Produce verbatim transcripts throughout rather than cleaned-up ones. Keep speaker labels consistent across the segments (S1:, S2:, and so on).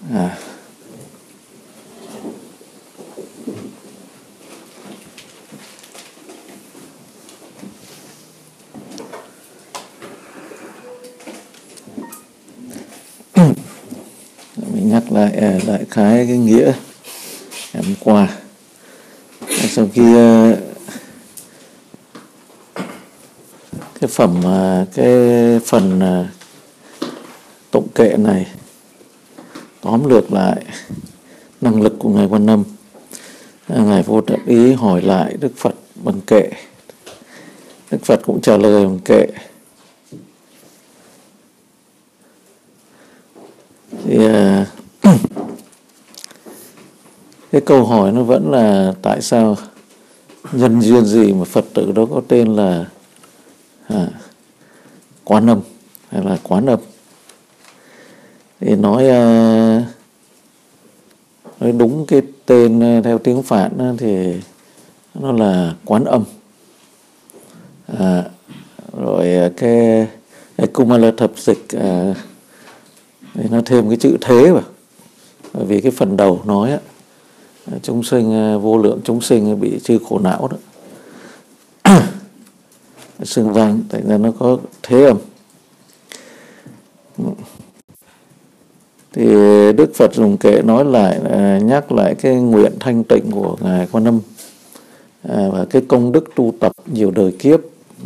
S1: À. Mình nhắc lại đại khái cái nghĩa hôm qua. Sau khi cái phẩm cái phần tụng kệ này tóm lược lại năng lực của Ngài Quan Âm, Ngài Vô Trật Ý hỏi lại Đức Phật bằng kệ, Đức Phật cũng trả lời bằng kệ. Thì cái câu hỏi nó vẫn là tại sao nhân duyên gì mà Phật tử đó có tên là à, Quan Âm hay là Quán Âm. Thì nói nói đúng cái tên theo tiếng Phạn thì nó là Quán Âm. À, rồi cái, cái Kumala thập dịch à, nó thêm cái chữ thế vào, bởi vì cái phần đầu nói á, chúng sinh vô lượng chúng sinh bị chư khổ não đó xưng danh, tại ra nó có thế âm. Thì Đức Phật dùng kệ nói lại, nhắc lại cái nguyện thanh tịnh của Ngài Quan Âm à, và cái công đức tu tập nhiều đời kiếp,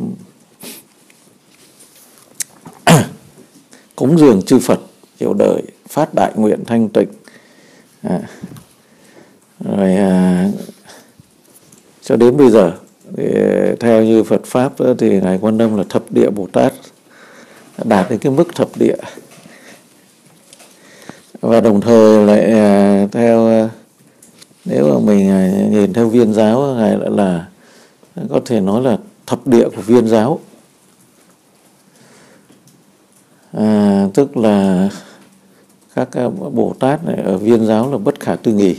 S1: cúng dường chư Phật nhiều đời, phát đại nguyện thanh tịnh. À, rồi à, cho đến bây giờ thì theo như Phật Pháp thì Ngài Quan Âm là thập địa Bồ Tát, đạt đến cái mức thập địa. Và đồng thời lại à, theo nếu mà mình nhìn theo Viên giáo, Ngài lại là có thể nói là thập địa của Viên giáo. À, tức là các Bồ Tát này ở Viên giáo là bất khả tư nghì.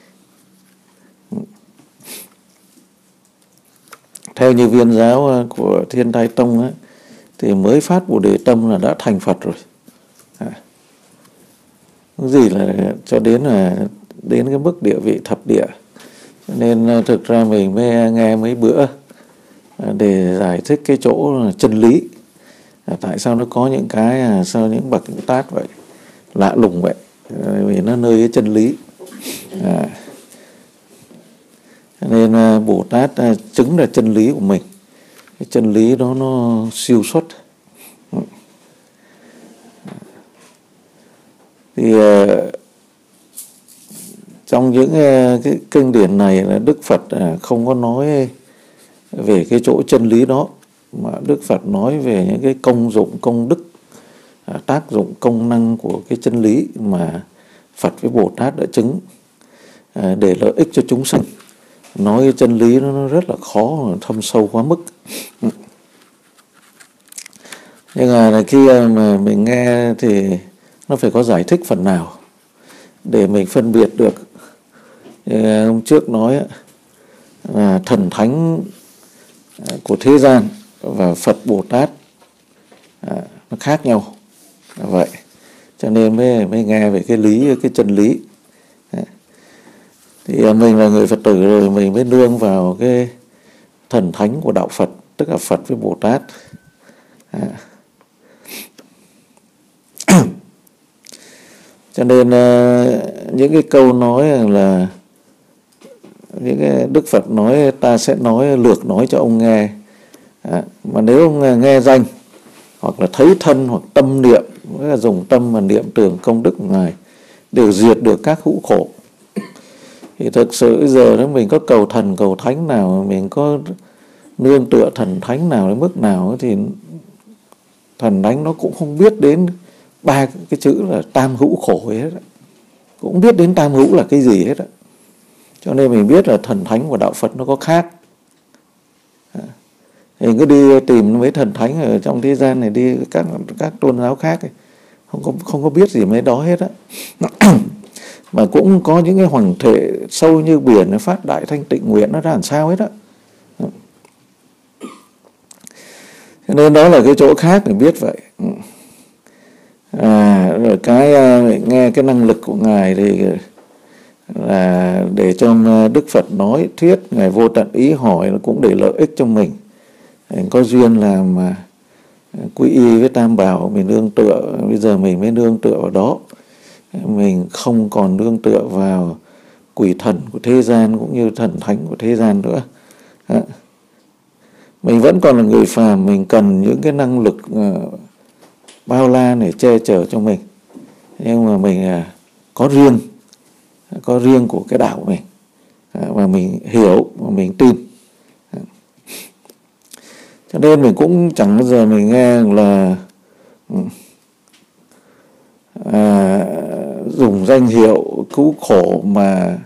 S1: Theo như Viên giáo của Thiên台Tông ấy, thì mới phát Bồ Đề Tâm là đã thành Phật rồi. À, cái gì là cho đến là đến cái mức địa vị thập địa. Cho nên thực ra mình mới nghe mấy bữa để giải thích cái chỗ chân lý. À, tại sao nó có những cái sao những bậc Bồ Tát vậy lạ lùng vậy, vì nó nơi cái chân lý. À, nên Bồ Tát chứng là chân lý của mình, cái chân lý đó nó siêu xuất. Thì trong những cái kinh điển này là Đức Phật không có nói về cái chỗ chân lý đó, mà Đức Phật nói về những cái công dụng, công đức, tác dụng, công năng của cái chân lý mà Phật với Bồ Tát đã chứng để lợi ích cho chúng sinh. Nói cái chân lý nó rất là khó, thâm sâu quá mức. Nhưng mà khi mà mình nghe thì nó phải có giải thích phần nào để mình phân biệt được. Hôm trước nói là thần thánh của thế gian và Phật Bồ Tát nó khác nhau. Vậy cho nên mới, mới nghe về cái lý, cái chân lý. Thì mình là người Phật tử rồi, mình mới nương vào cái thần thánh của đạo Phật, tức là Phật với Bồ Tát. À. Cho nên uh, những cái câu nói là những cái Đức Phật nói ta sẽ nói lược nói cho ông nghe. À, mà nếu ông nghe danh hoặc là thấy thân hoặc tâm niệm, là dùng tâm mà niệm tưởng công đức của Ngài đều diệt được các hữu khổ. Thì thực sự giờ đó mình có cầu thần cầu thánh nào, mình có nương tựa thần thánh nào đến mức nào thì thần thánh nó cũng không biết đến ba cái chữ là tam hữu khổ hết á, cũng biết đến tam hữu là cái gì hết á. Cho nên mình biết là thần thánh của đạo Phật nó có khác. Thì cứ đi tìm mấy thần thánh ở trong thế gian này, đi các các tôn giáo khác ấy, không có không có biết gì mấy đó hết á. Mà cũng có những cái hoằng thể sâu như biển phát đại thanh tịnh nguyện nó ra làm sao hết á. Cho nên đó là cái chỗ khác để biết vậy. À, rồi cái nghe cái năng lực của ngài thì là để cho Đức Phật nói thuyết, ngài vô tận ý hỏi là cũng để lợi ích cho mình. Có duyên làm mà quy y với Tam Bảo, mình nương tựa, bây giờ mình mới nương tựa vào đó. Mình không còn nương tựa vào quỷ thần của thế gian cũng như thần thánh của thế gian nữa. Mình vẫn còn là người phàm, mình cần những cái năng lực bao la để che chở cho mình. Nhưng mà mình có riêng, có riêng của cái đạo của mình, và mình hiểu và mình tin. Cho nên mình cũng chẳng bao giờ mình nghe là à, dùng danh hiệu cứu khổ mà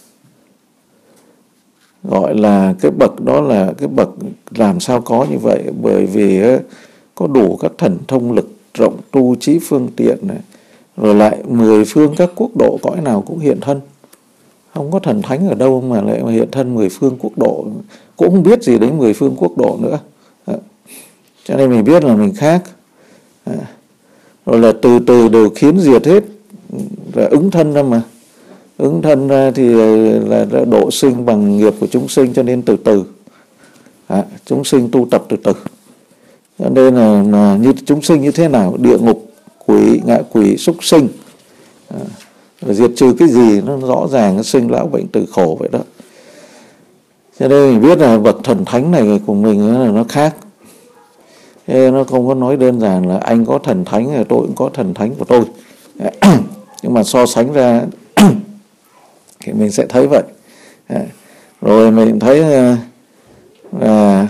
S1: gọi là cái bậc đó là cái bậc làm sao có như vậy. Bởi vì có đủ các thần thông lực rộng tu trí phương tiện này, rồi lại mười phương các quốc độ cõi nào cũng hiện thân. Không có thần thánh ở đâu mà lại hiện thân mười phương quốc độ, cũng không biết gì đến mười phương quốc độ nữa. Cho nên mình biết là mình khác. Rồi là từ từ đều khiến diệt hết, rồi ứng thân ra mà. Ứng thân ra thì là độ sinh bằng nghiệp của chúng sinh, cho nên từ từ. À, chúng sinh tu tập từ từ. Cho nên là, là như chúng sinh như thế nào, địa ngục, quỷ, ngạ quỷ, súc sinh. À, rồi diệt trừ cái gì nó rõ ràng, nó sinh lão bệnh tử khổ vậy đó. Cho nên mình biết là bậc thần thánh này của mình là nó khác. Thế nó không có nói đơn giản là anh có thần thánh rồi tôi cũng có thần thánh của tôi. Nhưng mà so sánh ra thì mình sẽ thấy vậy. Rồi mình thấy là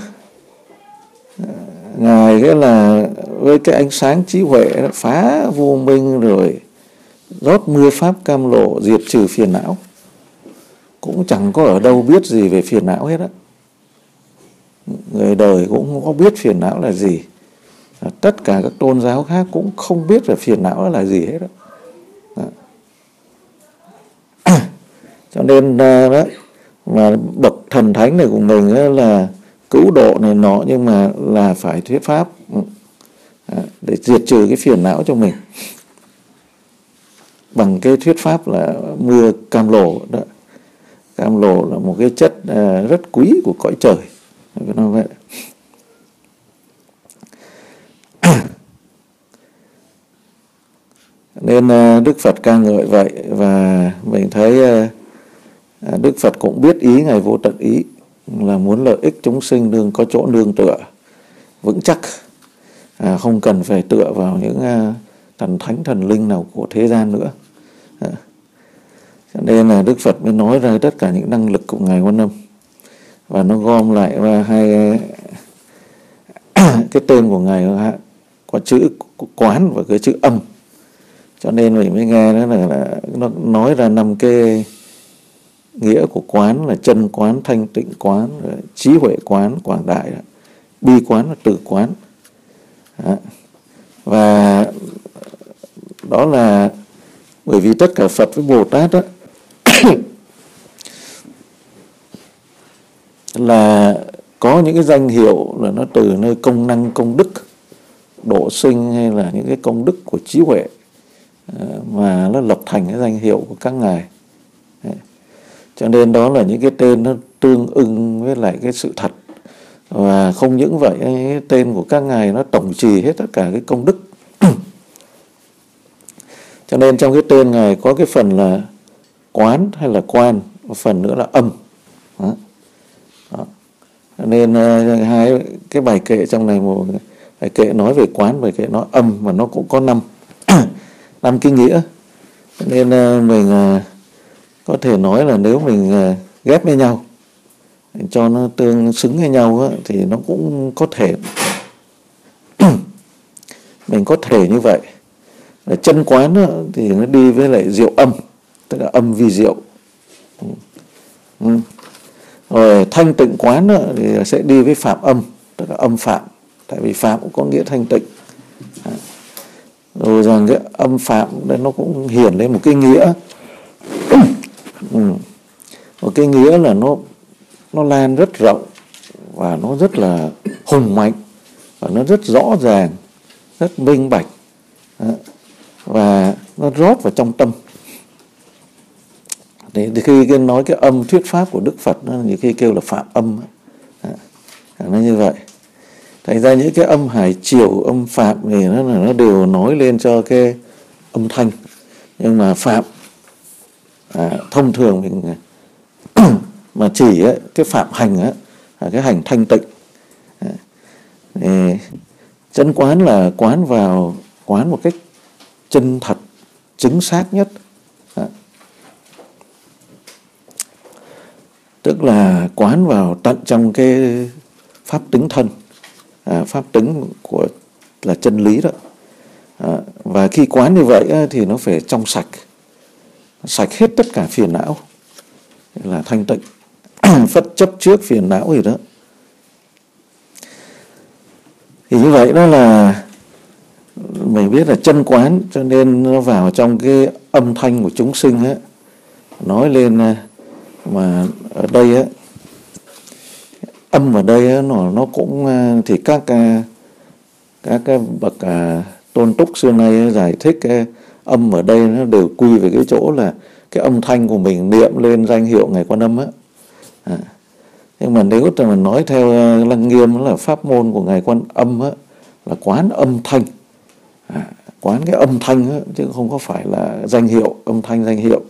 S1: ngài cái là với cái ánh sáng trí huệ phá vô minh, rồi rót mưa pháp cam lộ, diệt trừ phiền não. Cũng chẳng có ở đâu biết gì về phiền não hết á. Người đời cũng không có biết phiền não là gì. Tất cả các tôn giáo khác cũng không biết về phiền não là gì hết đó. Đó. Cho nên đó, mà bậc thần thánh này của mình là cứu độ này nọ, nhưng mà là phải thuyết pháp để diệt trừ cái phiền não cho mình bằng cái thuyết pháp là mưa cam lộ đó. Cam lộ là một cái chất rất quý của cõi trời, nó vậy. Nên Đức Phật ca ngợi vậy, và mình thấy Đức Phật cũng biết ý ngài vô tận ý là muốn lợi ích chúng sinh nương có chỗ nương tựa vững chắc, à, không cần phải tựa vào những uh, thần thánh thần linh nào của thế gian nữa. À, cho nên là Đức Phật mới nói ra tất cả những năng lực của ngài Quan Âm, và nó gom lại và hai cái tên của ngài có chữ quán và cái chữ âm. Cho nên mình mới nghe đó là, là nó nói ra năm cái nghĩa của quán là chân quán, thanh tịnh quán, trí huệ quán, quảng đại, bi quán và tử quán. Đó. Và đó là bởi vì tất cả Phật với Bồ Tát đó là có những cái danh hiệu là nó từ nơi công năng, công đức độ sinh, hay là những cái công đức của trí huệ mà nó lập thành cái danh hiệu của các ngài. Cho nên đó là những cái tên nó tương ưng với lại cái sự thật. Và không những vậy, cái tên của các ngài nó tổng trì hết tất cả cái công đức. Cho nên trong cái tên ngài có cái phần là quán hay là quan, một phần nữa là âm. Đó. Đó. Nên hai cái bài kệ trong này, một bài kệ nói về quán, bài kệ nói âm, mà nó cũng có năm năm cái nghĩa. Nên mình có thể nói là nếu mình ghép với nhau cho nó tương xứng với nhau thì nó cũng có thể mình có thể như vậy. Chân quán thì nó đi với lại diệu âm, tức là âm vi diệu. Rồi thanh tịnh quán thì sẽ đi với phạm âm, tức là âm phạm, tại vì phạm cũng có nghĩa thanh tịnh. Rồi rằng cái âm phạm đây nó cũng hiển lên một cái nghĩa, một cái nghĩa là nó nó lan rất rộng và nó rất là hùng mạnh, và nó rất rõ ràng, rất minh bạch. Đó. và nó rót vào trong tâm. Thì khi nói cái âm thuyết pháp của Đức Phật, nó nhiều khi kêu là phạm âm, nó như vậy. Thành ra những cái âm hải triều, âm phạm thì nó nó đều nói lên cho cái âm thanh. Nhưng mà phạm à, thông thường mình mà chỉ ấy, cái phạm hành á, là cái hành thanh tịnh. Thì chân quán là quán vào, quán một cách chân thật, chính xác nhất. À, tức là quán vào tận trong cái pháp tính thân, à, pháp tính của là chân lý đó. À, và khi quán như vậy á, thì nó phải trong sạch, sạch hết tất cả phiền não, là thanh tịnh, phất chấp trước phiền não gì đó. Thì như vậy đó là mình biết là chân quán, cho nên nó vào trong cái âm thanh của chúng sinh á, nói lên. Mà ở đây á, âm ở đây á, nó nó cũng thì các các cái bậc à, tôn túc xưa nay á, giải thích cái âm ở đây nó đều quy về cái chỗ là cái âm thanh của mình niệm lên danh hiệu Ngài Quan Âm á. À, nhưng mà nếu mà nói theo Lăng Nghiêm, nó là pháp môn của Ngài Quan Âm á, là quán âm thanh, à, quán cái âm thanh á, chứ không có phải là danh hiệu, âm thanh danh hiệu.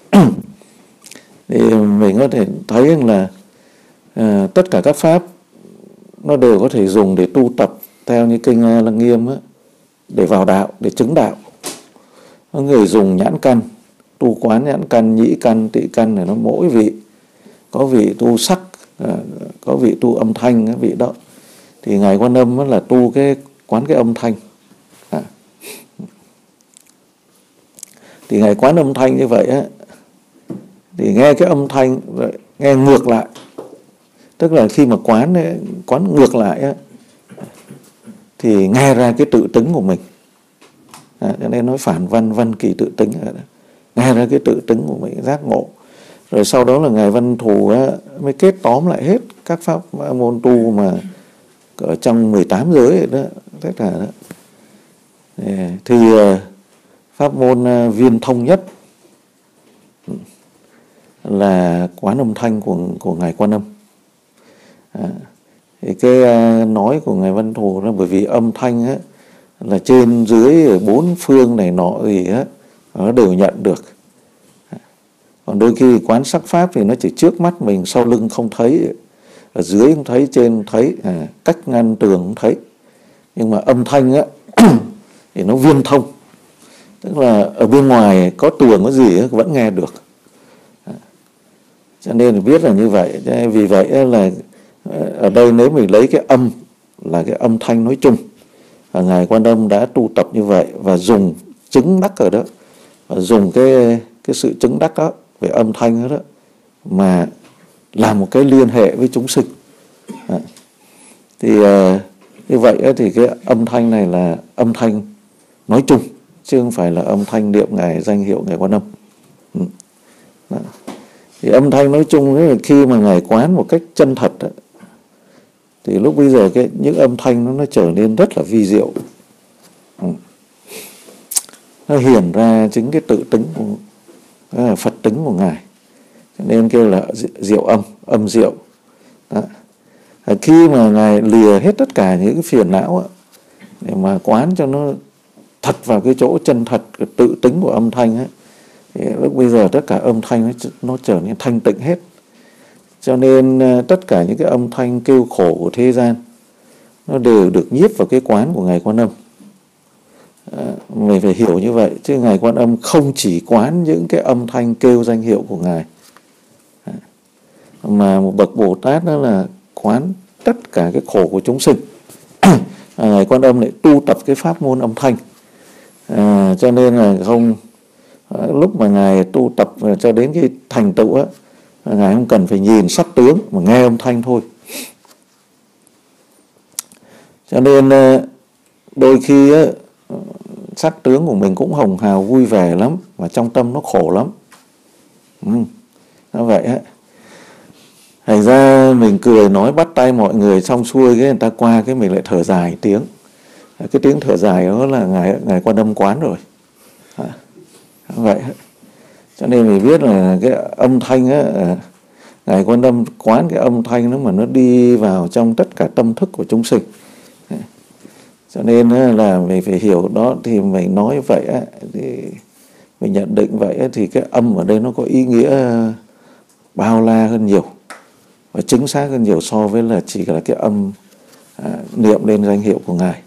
S1: Thì mình có thể thấy là à, tất cả các pháp nó đều có thể dùng để tu tập theo như kinh Lăng Nghiêm á, để vào đạo, để chứng đạo. Có người dùng nhãn căn, tu quán nhãn căn, nhĩ căn, tị căn, này nó mỗi vị. Có vị tu sắc, à, có vị tu âm thanh, cái vị đó. Thì Ngài Quan Âm là tu cái quán cái âm thanh. À. Thì Ngài quán âm thanh như vậy á, thì nghe cái âm thanh rồi nghe ngược lại, tức là khi mà quán ấy, quán ngược lại á, thì nghe ra cái tự tính của mình. À, cho nên nói phản văn, văn kỳ tự tính, nghe ra cái tự tính của mình, giác ngộ. Rồi sau đó là Ngài Văn Thù á, mới kết tóm lại hết các pháp môn tu mà ở trong mười tám giới đó, tất cả đó. Thì pháp môn viên thông nhất là quán âm thanh của, của Ngài Quan Âm. À, thì cái nói của Ngài Văn Thù là bởi vì âm thanh á, là trên dưới ở bốn phương này nọ gì á, nó đều nhận được. Còn đôi khi quán sắc pháp thì nó chỉ trước mắt mình, sau lưng không thấy, ở dưới không thấy, trên không thấy, à, cách ngăn tường không thấy. Nhưng mà âm thanh á thì nó viên thông, tức là ở bên ngoài có tường có gì á, vẫn nghe được. À, cho nên biết là như vậy. Vì vậy là ở đây nếu mình lấy cái âm là cái âm thanh nói chung, và Ngài Quan Âm đã tu tập như vậy và dùng chứng đắc ở đó, và dùng cái cái sự chứng đắc đó về âm thanh đó, đó mà làm một cái liên hệ với chúng sinh. À, thì uh, như vậy uh, thì cái âm thanh này là âm thanh nói chung, chứ không phải là âm thanh niệm Ngài danh hiệu Ngài Quan Âm. Ừ. Đó. Thì âm thanh nói chung là khi mà Ngài quán một cách chân thật đó, thì lúc bây giờ cái những âm thanh nó, nó trở nên rất là vi diệu. Ừ. Nó hiển ra chính cái tự tính của là Phật tính của Ngài, cho nên kêu là diệu âm, âm diệu. Đó. Khi mà Ngài lìa hết tất cả những cái phiền não á, để mà quán cho nó thật vào cái chỗ chân thật, cái tự tính của âm thanh ấy, thì lúc bây giờ tất cả âm thanh nó, nó trở nên thanh tịnh hết. Cho nên tất cả những cái âm thanh kêu khổ của thế gian nó đều được nhiếp vào cái quán của Ngài Quan Âm. À, mình phải hiểu như vậy, chứ Ngài Quan Âm không chỉ quán những cái âm thanh kêu danh hiệu của Ngài, à, mà một bậc Bồ Tát đó là quán tất cả cái khổ của chúng sinh. À, Ngài Quan Âm lại tu tập cái pháp môn âm thanh, à, cho nên là không à, lúc mà Ngài tu tập cho đến cái thành tựu á, Ngài không cần phải nhìn sắc tướng mà nghe âm thanh thôi. Cho nên đôi khi á, sắc tướng của mình cũng hồng hào vui vẻ lắm, mà trong tâm nó khổ lắm. Ừ, nó vậy á. Thành ra mình cười nói bắt tay mọi người xong xuôi, cái người ta qua cái mình lại thở dài tiếng. Cái tiếng thở dài đó là Ngài, Ngài Quan Âm quán rồi. vậy. Cho nên mình biết là cái âm thanh á, Ngài Quan Âm quán cái âm thanh nó mà nó đi vào trong tất cả tâm thức của chúng sinh. Cho nên là mình phải hiểu đó, thì mình nói vậy á, thì mình nhận định vậy á, thì cái âm ở đây nó có ý nghĩa bao la hơn nhiều và chính xác hơn nhiều so với là chỉ là cái âm à, niệm lên danh hiệu của Ngài.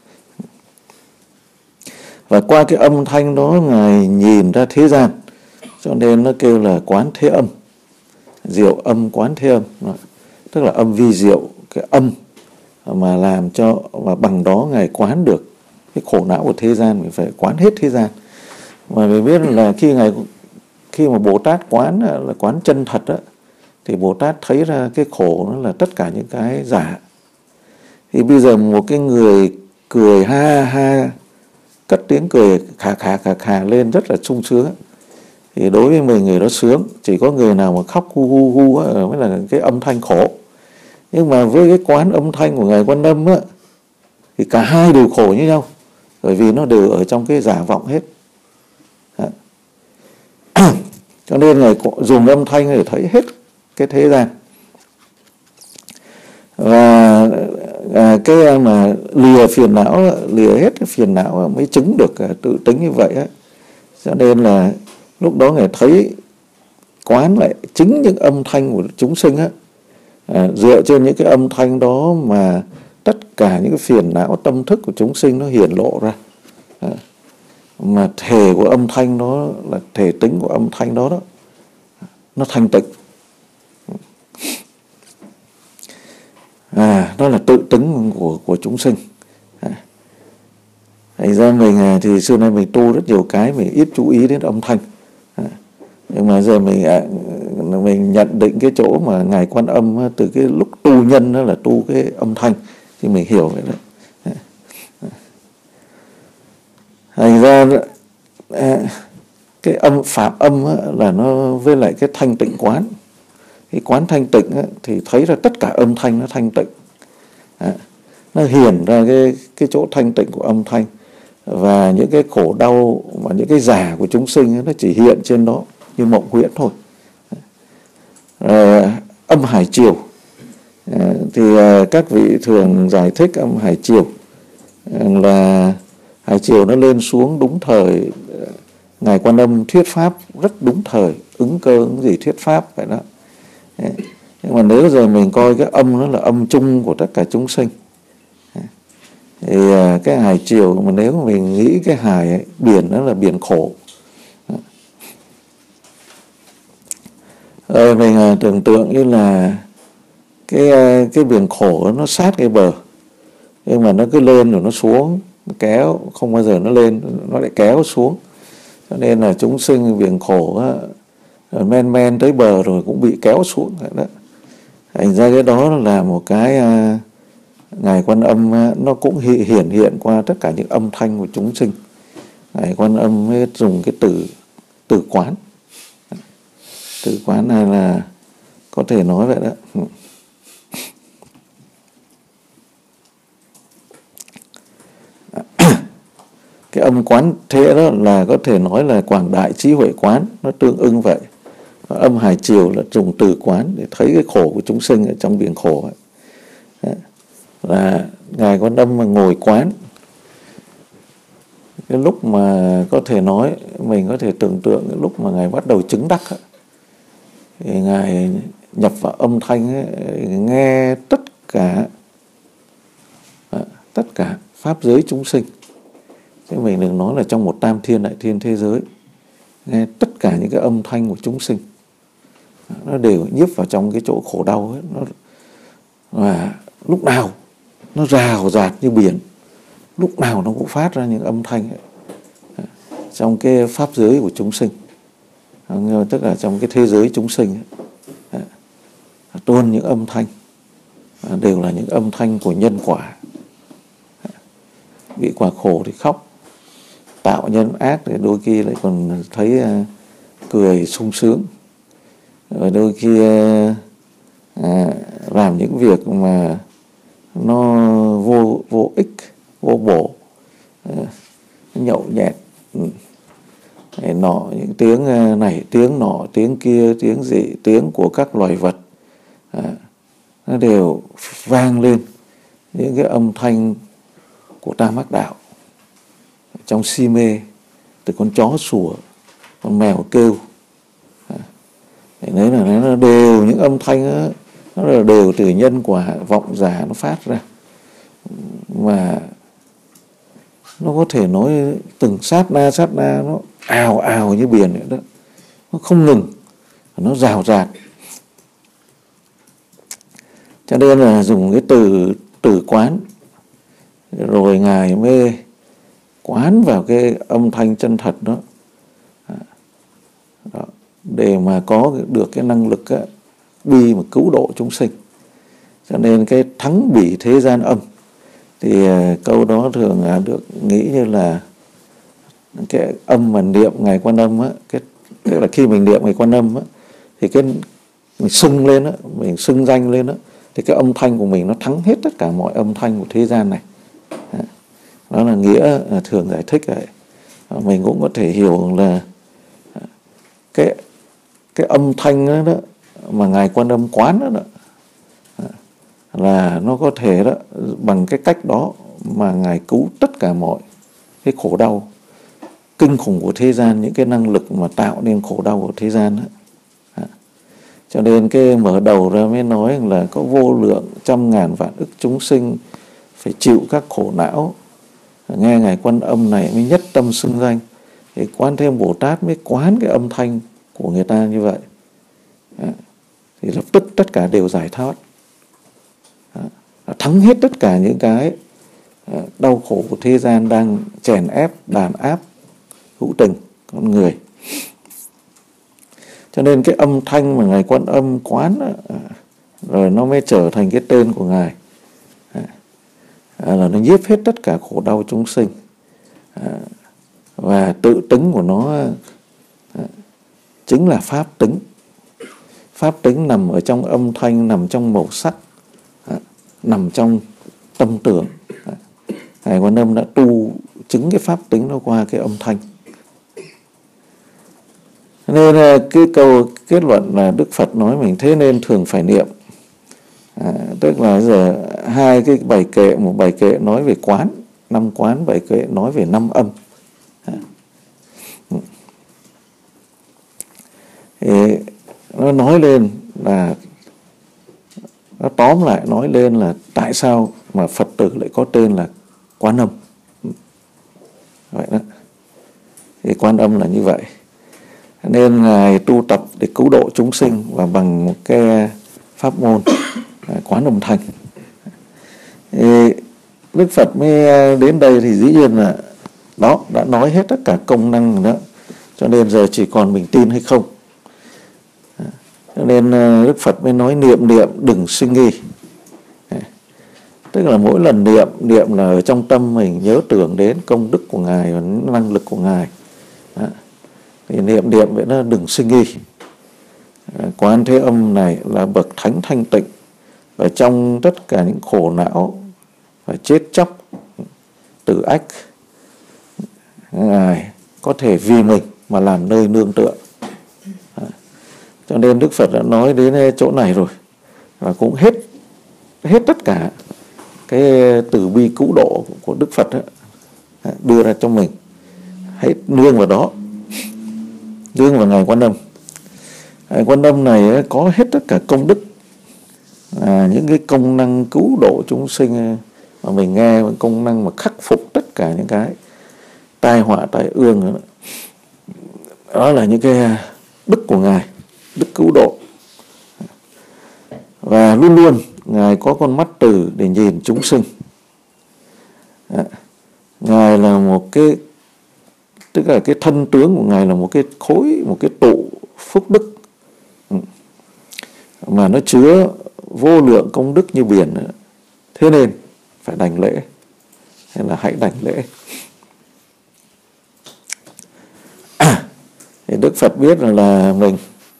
S1: Và qua cái âm thanh đó Ngài nhìn ra thế gian, cho nên nó kêu là quán thế âm, diệu âm quán thế âm. Tức là âm vi diệu, cái âm mà làm cho, và bằng đó Ngài quán được cái khổ não của thế gian. Mình phải quán hết thế gian. Mà mình biết là khi Ngài, khi mà Bồ Tát quán là quán chân thật đó, thì Bồ Tát thấy ra cái khổ nó là tất cả những cái giả. Thì bây giờ một cái người cười ha ha, cất tiếng cười khà khà khà khà lên rất là sung sướng, thì đối với mình người đó sướng. Chỉ có người nào mà khóc hu hu hu á, mới là cái âm thanh khổ. Nhưng mà với cái quán âm thanh của Ngài Quan Âm á, thì cả hai đều khổ như nhau, bởi vì nó đều ở trong cái giả vọng hết. Cho nên Ngài dùng âm thanh để thấy hết cái thế gian. Và à, cái mà lìa phiền não, lìa hết cái phiền não mới chứng được tự tính như vậy á. Cho nên là lúc đó Ngài thấy quán lại chính những âm thanh của chúng sinh á, à, dựa trên những cái âm thanh đó mà tất cả những cái phiền não tâm thức của chúng sinh nó hiển lộ ra. À, mà thể của âm thanh đó là thể tính của âm thanh đó đó, nó thanh tịnh. À, đó là tự tính của của chúng sinh. À, thành ra mình thì xưa nay mình tu rất nhiều cái mình ít chú ý đến âm thanh. À, nhưng mà giờ mình à, mình nhận định cái chỗ mà Ngài Quan Âm từ cái lúc tu nhân đó là tu cái âm thanh, thì mình hiểu vậy đó. À, thành ra à, cái âm phạm âm là nó với lại cái thanh tịnh quán. Thì quán thanh tịnh á, thì thấy ra tất cả âm thanh nó thanh tịnh. À, nó hiển ra cái, cái chỗ thanh tịnh của âm thanh. Và những cái khổ đau và những cái giả của chúng sinh á, nó chỉ hiện trên đó như mộng huyễn thôi. À, âm hải triều à, thì à, các vị thường giải thích âm hải triều à, là hải triều nó lên xuống đúng thời. Ngài Quan Âm thuyết pháp rất đúng thời, ứng cơ ứng gì thuyết pháp vậy đó. Nhưng mà nếu giờ mình coi cái âm nó là âm chung của tất cả chúng sinh, thì cái hải triều mà nếu mà mình nghĩ cái hải ấy, biển nó là biển khổ, rồi mình tưởng tượng như là cái cái biển khổ nó sát cái bờ, nhưng mà nó cứ lên rồi nó xuống, nó kéo, không bao giờ nó lên, nó lại kéo xuống. Cho nên là chúng sinh biển khổ á, men men tới bờ rồi cũng bị kéo xuống đó. Thành ra cái đó là một cái à, Ngài Quan Âm à, nó cũng hiển hiện qua tất cả những âm thanh của chúng sinh. Ngài Quan Âm mới dùng cái từ từ quán. Từ quán này là có thể nói vậy đó. Cái âm quán thế đó là có thể nói là quảng đại trí huệ quán, nó tương ưng vậy. Và âm hải triều là dùng từ quán để thấy cái khổ của chúng sinh ở trong biển khổ ấy. Đấy. Và Ngài Quan Âm mà ngồi quán, cái lúc mà có thể nói, mình có thể tưởng tượng cái lúc mà Ngài bắt đầu chứng đắc ấy, thì Ngài nhập vào âm thanh ấy, nghe tất cả tất cả pháp giới chúng sinh. Chứ mình đừng nói là trong một tam thiên đại thiên thế giới, nghe tất cả những cái âm thanh của chúng sinh, nó đều nhiếp vào trong cái chỗ khổ đau ấy. Nó, và lúc nào nó rào rạt như biển, lúc nào nó cũng phát ra những âm thanh ấy, trong cái pháp giới của chúng sinh, tức là trong cái thế giới chúng sinh ấy, tuôn những âm thanh đều là những âm thanh của nhân quả. Bị quả khổ thì khóc, tạo nhân ác thì đôi khi lại còn thấy uh, cười sung sướng, rồi đôi khi uh, uh, làm những việc mà nó vô vô ích, vô bổ, uh, nhậu nhẹt, nọ, những tiếng này, tiếng nọ, tiếng kia, tiếng dị, tiếng của các loài vật, à, nó đều vang lên những cái âm thanh của tam ác đạo trong si mê, từ con chó sủa, con mèo kêu, à, đấy là nó đều những âm thanh đó, nó là đều từ nhân quả vọng giả nó phát ra, mà nó có thể nói từng sát na sát na nó ào ào như biển vậy đó, nó không ngừng, nó rào rạt. Cho nên là dùng cái từ từ quán, rồi Ngài mới quán vào cái âm thanh chân thật đó, đó để mà có được cái năng lực á, bi mà cứu độ chúng sinh. Cho nên cái thắng bỉ thế gian âm thì câu đó thường được nghĩ như là cái âm mà niệm Ngài Quan Âm á, cái tức là khi mình niệm Ngài Quan Âm á, thì cái mình xưng lên á, mình xưng danh lên á, thì cái âm thanh của mình nó thắng hết tất cả mọi âm thanh của thế gian này. Đó là nghĩa thường giải thích vậy. Mình cũng có thể hiểu là cái cái âm thanh đó, đó mà Ngài Quan Âm quán đó, đó là nó có thể đó bằng cái cách đó mà Ngài cứu tất cả mọi cái khổ đau kinh khủng của thế gian, những cái năng lực mà tạo nên khổ đau của thế gian đó. Cho nên cái mở đầu ra mới nói là có vô lượng trăm ngàn vạn ức chúng sinh phải chịu các khổ não, nghe Ngài Quan Âm này mới nhất tâm xưng danh. Thì Quan Thế Âm Bồ Tát mới quán cái âm thanh của người ta như vậy, thì lập tức tất cả đều giải thoát, thắng hết tất cả những cái đau khổ của thế gian đang chèn ép, đàn áp hữu tình con người. Cho nên cái âm thanh mà Ngài Quan Âm quán đó, rồi nó mới trở thành cái tên của Ngài, là nó nhiếp hết tất cả khổ đau chúng sinh. Và tự tính của nó chính là pháp tính. Pháp tính nằm ở trong âm thanh, nằm trong màu sắc, nằm trong tâm tưởng. Ngài Quan Âm đã tu chứng cái pháp tính nó qua cái âm thanh. Nên cái câu kết luận là Đức Phật nói mình thế nên thường phải niệm, à, tức là giờ hai cái bài kệ, một bài kệ nói về quán, năm quán, bài kệ nói về năm âm. À. Thì nó nói lên là, nó tóm lại nói lên là tại sao mà Phật tử lại có tên là Quan Âm. Vậy đó. Thì Quan Âm là như vậy. Nên Ngài tu tập để cứu độ chúng sinh và bằng một cái pháp môn quán âm thanh. Thì Đức Phật mới đến đây thì dĩ nhiên là đó đã nói hết tất cả công năng đó. Cho nên giờ chỉ còn mình tin hay không. Cho nên Đức Phật mới nói niệm niệm đừng suy nghi. Tức là mỗi lần niệm, niệm là ở trong tâm mình nhớ tưởng đến công đức của Ngài và năng lực của Ngài. Đó. Thì niệm niệm vậy nó đừng suy nghi. Quan Thế Âm này là bậc thánh thanh tịnh, ở trong tất cả những khổ não và chết chóc, tử ách, Ngài có thể vì mình mà làm nơi nương tựa. Cho nên Đức Phật đã nói đến chỗ này rồi, và cũng hết hết tất cả cái từ bi cứu độ của Đức Phật đó, đưa ra cho mình, hãy nương vào đó, nương vào Ngài Quan Âm. Ngài Quan Âm này có hết tất cả công đức, à, những cái công năng cứu độ chúng sinh mà mình nghe, công năng mà khắc phục tất cả những cái tai họa tai ương đó. Đó là những cái đức của Ngài, đức cứu độ. Và luôn luôn Ngài có con mắt từ để nhìn chúng sinh. À, Ngài là một cái, tức là cái thân tướng của Ngài là một cái khối, một cái tụ phúc đức, mà nó chứa vô lượng công đức như biển. Thế nên phải đảnh lễ, hay là hãy đảnh lễ. À, thì Đức Phật biết là, là mình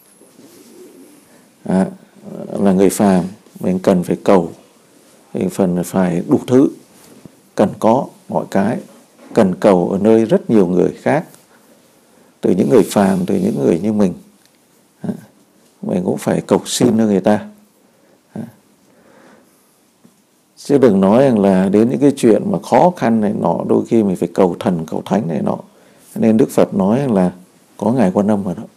S1: à, là người phàm, mình cần phải cầu, mình phần phải đủ thứ, cần có mọi cái, cần cầu ở nơi rất nhiều người khác, từ những người phàm, từ những người như mình. Mình cũng phải cầu xin cho người ta, chứ đừng nói rằng là đến những cái chuyện mà khó khăn này nọ, đôi khi mình phải cầu thần cầu thánh này nọ. Nên Đức Phật nói rằng là có Ngài Quan Âm ở đó,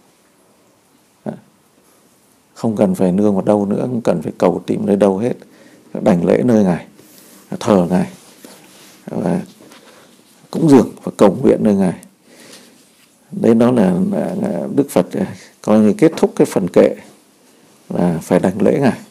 S1: không cần phải nương vào đâu nữa, không cần phải cầu tìm nơi đâu hết, đảnh lễ nơi Ngài, thờ Ngài và cúng dường và cầu nguyện nơi Ngài. Đấy, đó là, là, là Đức Phật coi như kết thúc cái phần kệ là phải đảnh lễ Ngài.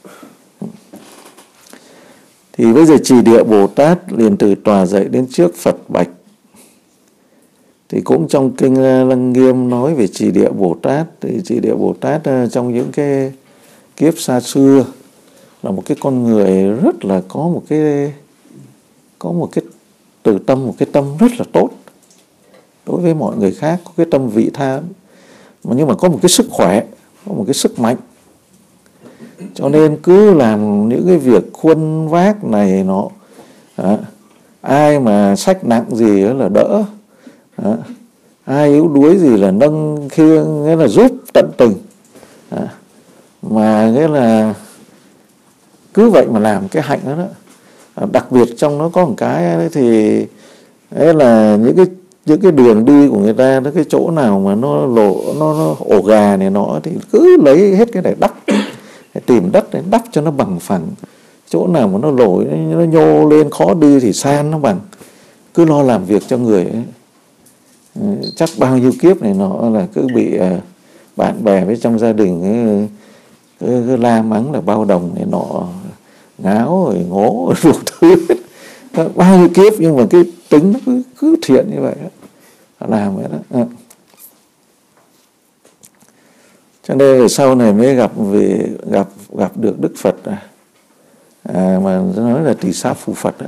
S1: Thì bây giờ Trì Địa Bồ Tát liền từ tòa dậy đến trước Phật bạch. Thì cũng trong kinh Lăng Nghiêm nói về Trì Địa Bồ Tát. Thì Trì Địa Bồ Tát trong những cái kiếp xa xưa là một cái con người rất là có một cái có một cái từ tâm, một cái tâm rất là tốt đối với mọi người khác, có cái tâm vị tha, mà nhưng mà có một cái sức khỏe, có một cái sức mạnh, cho nên cứ làm những cái việc khuân vác này nọ. À, ai mà sách nặng gì là đỡ, à, ai yếu đuối gì là nâng khiêng, nghĩa là giúp tận tình, à, mà nghĩa là cứ vậy mà làm cái hạnh đó, đó. À, đặc biệt trong nó có một cái ấy thì ấy là những cái những cái đường đi của người ta, nó cái chỗ nào mà nó lộ nó, nó ổ gà này nọ thì cứ lấy hết cái này đắp, tìm đất để đắp cho nó bằng phẳng. Chỗ nào mà nó lồi, nó nhô lên khó đi thì san nó bằng. Cứ lo làm việc cho người ấy. Chắc bao nhiêu kiếp này nọ là cứ bị uh, bạn bè với trong gia đình ấy, cứ, cứ la mắng là bao đồng này nọ, ngáo rồi ngố rồi đủ thứ. Bao nhiêu kiếp nhưng mà cái tính nó cứ, cứ thiện như vậy đó. Làm vậy đó. À. Cho nên sau này mới gặp về gặp gặp được Đức Phật, à, à, mà nói là Tỳ Xá Phù Phật đó.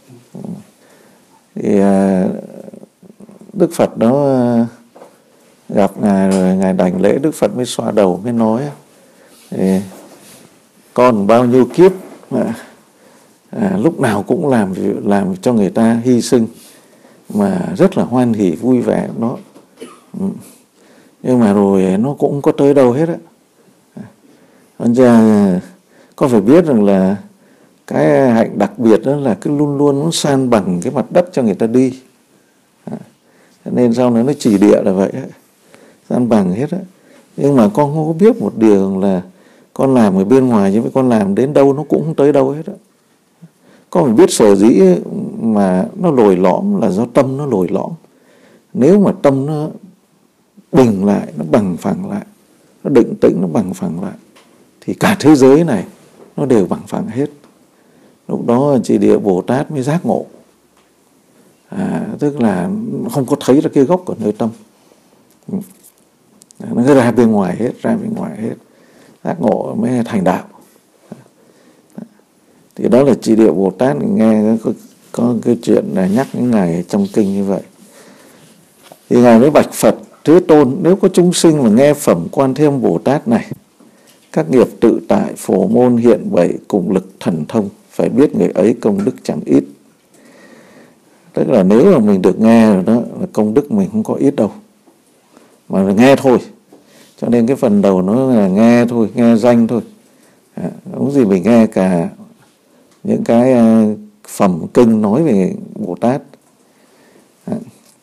S1: Thì à, Đức Phật đó à, gặp ngài rồi ngài đảnh lễ, Đức Phật mới xoa đầu mới nói thì còn bao nhiêu kiếp à, à, lúc nào cũng làm làm cho người ta hy sinh mà rất là hoan hỉ vui vẻ đó. Ừ. Nhưng mà rồi nó cũng có tới đâu hết á. Nên ra có phải biết rằng là cái hạnh đặc biệt đó là cứ luôn luôn muốn san bằng cái mặt đất cho người ta đi. À, nên sau này nó Trì Địa là vậy á, san bằng hết á. Nhưng mà con không có biết một điều là con làm ở bên ngoài, nhưng mà con làm đến đâu nó cũng không tới đâu hết á. Con phải biết sở dĩ mà nó lồi lõm là do tâm nó lồi lõm. Nếu mà tâm nó bình lại, nó bằng phẳng lại, nó định tĩnh, nó bằng phẳng lại, thì cả thế giới này nó đều bằng phẳng hết. Lúc đó Trì Địa Bồ Tát mới giác ngộ, à, tức là không có thấy ra cái gốc của nơi tâm, nó cứ ra bên ngoài hết, ra bên ngoài hết, giác ngộ mới thành đạo. Thì đó là Trì Địa Bồ Tát. Nghe có, có cái chuyện là nhắc những ngài trong kinh như vậy. Thì ngài mới bạch Phật: Thế Tôn, nếu có chúng sinh mà nghe phẩm Quan Thế Âm Bồ Tát này, các nghiệp tự tại, phổ môn hiện bảy, cùng lực thần thông, phải biết người ấy công đức chẳng ít. Tức là nếu mà mình được nghe rồi đó, là công đức mình không có ít đâu, mà là nghe thôi. Cho nên cái phần đầu nó là nghe thôi, nghe danh thôi. À, không gì mình nghe cả những cái uh, phẩm kinh nói về Bồ Tát. À.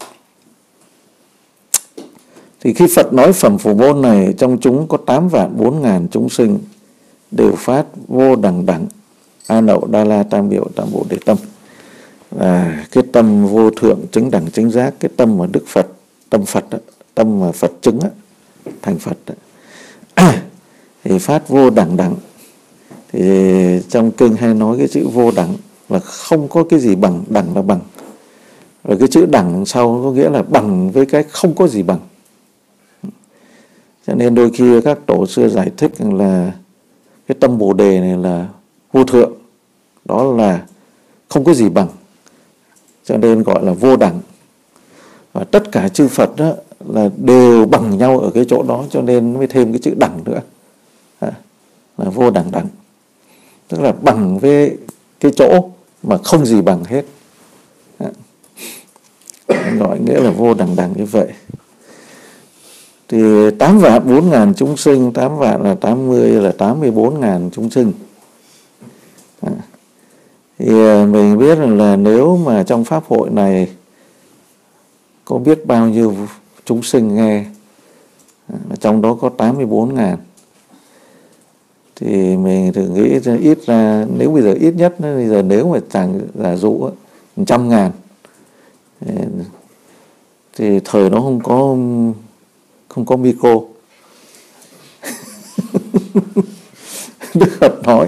S1: Thì khi Phật nói phẩm phổ môn này, trong chúng có tám vạn bốn ngàn chúng sinh đều phát vô đẳng đẳng A Nậu Đa La Tam Biểu Tam Bồ Đề tâm. Và cái tâm vô thượng chứng đẳng chứng giác, cái tâm mà Đức Phật, tâm Phật đó, tâm mà Phật chứng đó, thành Phật đó, thì phát vô đẳng đẳng. Thì trong kinh hay nói cái chữ vô đẳng là không có cái gì bằng, đẳng là bằng. Rồi cái chữ đẳng sau có nghĩa là bằng với cái không có gì bằng. Cho nên đôi khi các tổ xưa giải thích là cái tâm Bồ Đề này là vô thượng, đó là không có gì bằng, cho nên gọi là vô đẳng. Và tất cả chư Phật đó là đều bằng nhau ở cái chỗ đó, cho nên mới thêm cái chữ đẳng nữa, à, là vô đẳng đẳng, tức là bằng với cái chỗ mà không gì bằng hết, à, gọi nghĩa là vô đẳng đẳng như vậy. Thì tám vạn bốn ngàn chúng sinh, tám vạn là tám mươi là tám mươi bốn ngàn chúng sinh. Thì mình biết rằng là nếu mà trong pháp hội này có biết bao nhiêu chúng sinh nghe, trong đó có tám mươi bốn ngàn, thì mình thử nghĩ ra ít ra, nếu bây giờ ít nhất, bây giờ nếu mà chẳng giả dụ một trăm ngàn, thì thời nó không có không có micro. Đức Phật nói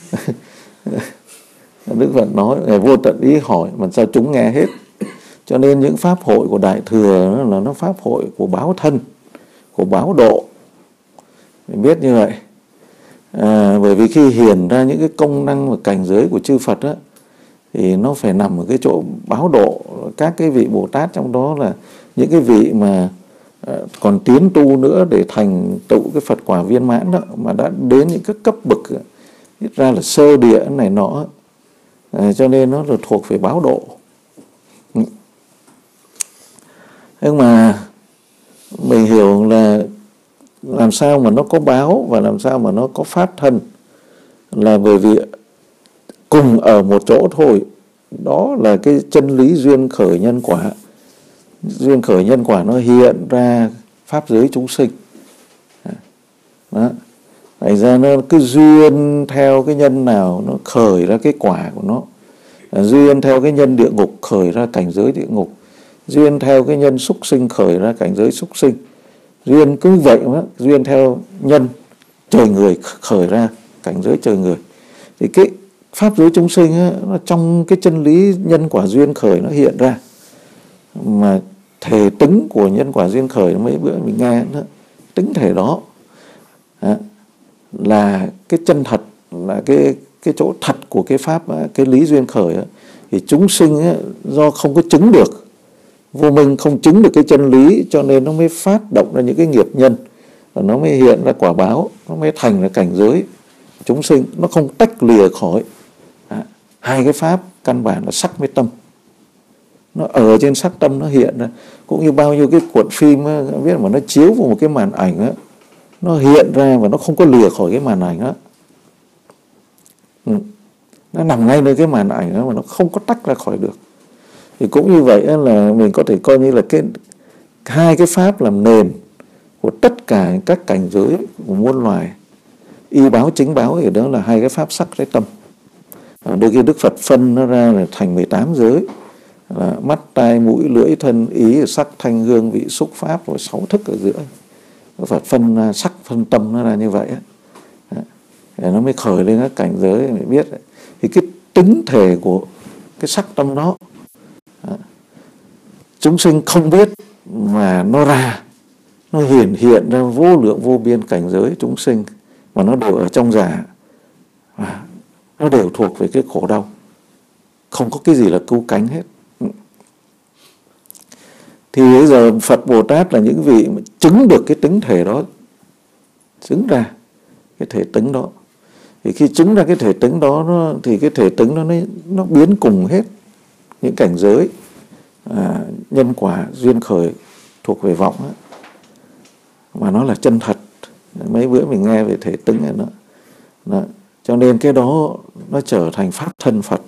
S1: Đức Phật nói Ngài vô tận ý hỏi mà sao chúng nghe hết. Cho nên những pháp hội của Đại Thừa là nó pháp hội của báo thân, của báo độ. Mình biết như vậy. À, bởi vì khi hiển ra những cái công năng và cảnh giới của chư Phật á, thì nó phải nằm ở cái chỗ báo độ. Các cái vị Bồ Tát trong đó là những cái vị mà à, còn tiến tu nữa để thành tựu cái Phật quả viên mãn đó, mà đã đến những cái cấp bậc ít ra là sơ địa này nọ, à, cho nên nó là thuộc về báo độ. Nhưng mà mình hiểu là làm sao mà nó có báo và làm sao mà nó có pháp thân, là bởi vì cùng ở một chỗ thôi. Đó là cái chân lý duyên khởi nhân quả. Duyên khởi nhân quả nó hiện ra pháp giới chúng sinh. Đó. Thành ra nó cứ duyên theo cái nhân nào nó khởi ra cái quả của nó. Duyên theo cái nhân địa ngục khởi ra cảnh giới địa ngục. Duyên theo cái nhân súc sinh khởi ra cảnh giới súc sinh. Duyên cứ vậy đó, duyên theo nhân trời người khởi ra cảnh giới trời người. Thì cái pháp giới chúng sinh á, nó trong cái chân lý nhân quả duyên khởi nó hiện ra. Mà thể tính của nhân quả duyên khởi mấy bữa mình nghe đó, tính thể đó, đó là cái chân thật, là cái cái chỗ thật của cái pháp, cái lý duyên khởi đó. Thì chúng sinh á, do không có chứng được, vô minh không chứng được cái chân lý, cho nên nó mới phát động ra những cái nghiệp nhân, và nó mới hiện ra quả báo, nó mới thành ra cảnh giới chúng sinh. Nó không tách lìa khỏi à, hai cái pháp căn bản là sắc với tâm. Nó ở trên sắc tâm nó hiện ra. Cũng như bao nhiêu cái cuộn phim á, biết mà nó chiếu vào một cái màn ảnh á, nó hiện ra và nó không có lìa khỏi cái màn ảnh đó. Ừ. Nó nằm ngay nơi cái màn ảnh đó mà nó không có tách ra khỏi được. Thì cũng như vậy là mình có thể coi như là cái hai cái pháp làm nền của tất cả các cảnh giới của muôn loài. Y báo chính báo thì đó là hai cái pháp sắc với tâm. À, đôi khi Đức Phật phân nó ra là thành mười tám giới, là mắt, tai, mũi, lưỡi, thân, ý, sắc, thanh, hương, vị, xúc, pháp và sáu thức ở giữa. Đức Phật phân sắc, phân tâm nó ra như vậy. Để nó mới khởi lên các cảnh giới để biết. Thì cái tính thể của cái sắc tâm đó, chúng sinh không biết mà nó ra, nó hiển hiện ra vô lượng vô biên cảnh giới chúng sinh, mà nó đều ở trong giả, và nó đều thuộc về cái khổ đau, không có cái gì là cứu cánh hết. Thì bây giờ Phật Bồ Tát là những vị mà chứng được cái tính thể đó, chứng ra cái thể tính đó. Thì khi chứng ra cái thể tính đó, nó, thì cái thể tính đó nó, nó biến cùng hết những cảnh giới à, nhân quả duyên khởi thuộc về vọng á, mà nó là chân thật. Mấy bữa mình nghe về thể tính này nó, nó cho nên cái đó nó trở thành pháp thân Phật.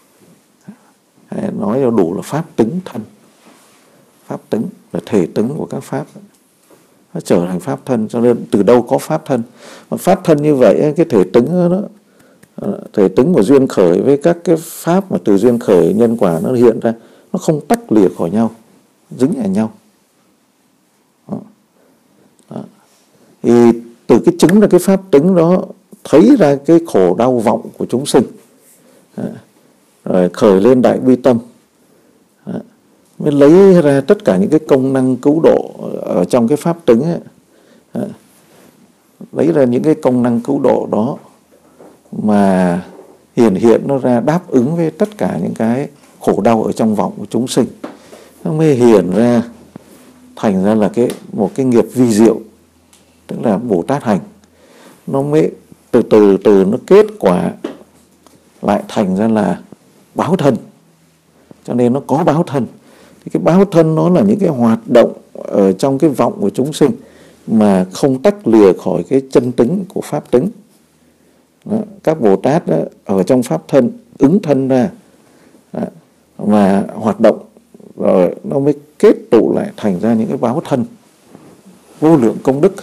S1: Nói cho đủ là pháp tính thân. Pháp tính là thể tính của các pháp, nó trở thành pháp thân. Cho nên từ đâu có pháp thân? Mà pháp thân như vậy, cái thể tính đó, thể tính của duyên khởi với các cái pháp mà từ duyên khởi nhân quả nó hiện ra, nó không tách lìa khỏi nhau, dính vào nhau. Đó. Đó. Thì từ cái chứng ra cái pháp tính đó, thấy ra cái khổ đau vọng của chúng sinh, đó. Rồi khởi lên đại bi tâm, đó. Mới lấy ra tất cả những cái công năng cứu độ ở trong cái pháp tính ấy. Đó. Lấy ra những cái công năng cứu độ đó mà hiển hiện nó ra đáp ứng với tất cả những cái khổ đau ở trong vọng của chúng sinh. Nó mới hiển ra thành ra là cái một cái nghiệp vi diệu, tức là Bồ Tát hành. Nó mới từ từ từ nó kết quả lại thành ra là báo thân. Cho nên nó có báo thân. Thì cái báo thân nó là những cái hoạt động ở trong cái vọng của chúng sinh. mà không tách lìa khỏi cái chân tính của pháp tính. Đó, các Bồ Tát đó, ở trong pháp thân ứng thân ra đó, và hoạt động rồi nó mới kết tụ lại thành ra những cái báo thân vô lượng công đức.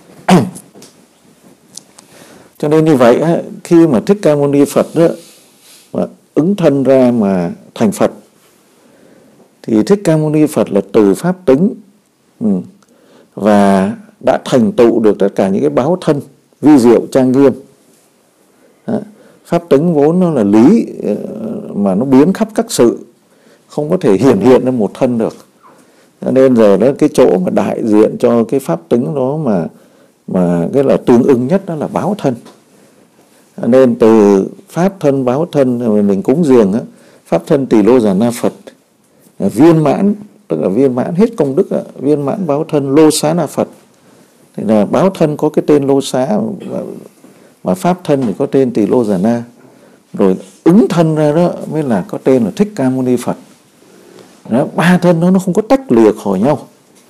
S1: Cho nên như vậy khi mà Thích Ca Mâu Ni Phật đó, mà ứng thân ra mà thành Phật, thì Thích Ca Mâu Ni Phật là từ pháp tính ừ, và đã thành tựu được tất cả những cái báo thân vi diệu trang nghiêm. Đó. Pháp tính vốn nó là lý mà nó biến khắp các sự, không có thể hiển hiện ra một thân được. Cho nên giờ đó cái chỗ mà đại diện cho cái pháp tính đó mà mà cái là tương ưng nhất đó là báo thân. Cho nên từ pháp thân báo thân mình cúng dường á, pháp thân Tỳ Lô Già Na Phật viên mãn, tức là viên mãn hết công đức á, viên mãn báo thân Lô Xá Na Phật. Thì là báo thân có cái tên Lô Xá, mà pháp thân thì có tên Tỳ Lô Già Na, rồi ứng thân ra đó mới là có tên là Thích Ca Mâu Ni Phật. Đó, ba thân đó nó không có tách lìa khỏi nhau.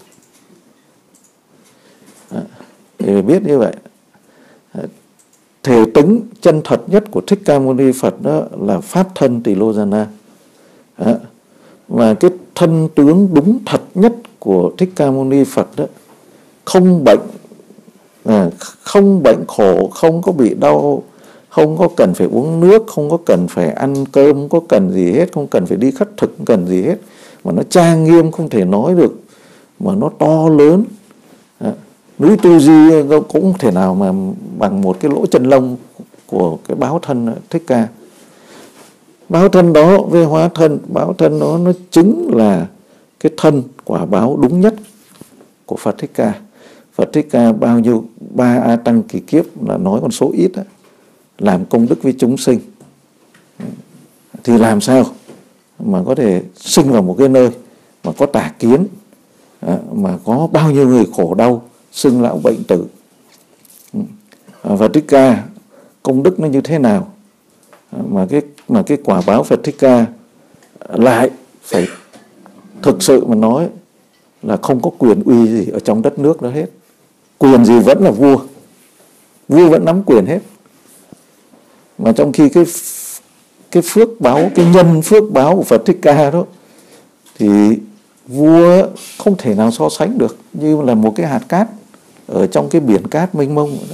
S1: Đó, thì biết như vậy. Thể tính chân thật nhất của Thích Ca Mâu Ni Phật đó là pháp thân Tỳ Lô Già Na. Đó. Và cái thân tướng đúng thật nhất của Thích Ca Mâu Ni Phật đó, không bệnh, à, không bệnh khổ, không có bị đau, không có cần phải uống nước, không có cần phải ăn cơm, không có cần gì hết, không cần phải đi khất thực, không cần gì hết, mà nó trang nghiêm không thể nói được, mà nó to lớn. À, núi Tu Di cũng không thể nào mà bằng một cái lỗ chân lông của cái báo thân Thích Ca. Báo thân đó với hóa thân, báo thân đó nó chính là cái thân quả báo đúng nhất của Phật Thích Ca. Phật Thích Ca bao nhiêu ba A Tăng kỳ kiếp là nói con số ít đó, làm công đức với chúng sinh, thì làm sao mà có thể sinh vào một cái nơi mà có tà kiến, mà có bao nhiêu người khổ đau, sinh lão bệnh tử. Phật Thích Ca công đức nó như thế nào mà cái mà cái quả báo Phật Thích Ca lại phải thực sự mà nói là không có quyền uy gì ở trong đất nước đó hết. Quyền gì vẫn là vua, vua vẫn nắm quyền hết. Mà trong khi cái cái phước báo, cái nhân phước báo của Phật Thích Ca đó thì vua không thể nào so sánh được, như là một cái hạt cát ở trong cái biển cát mênh mông đó.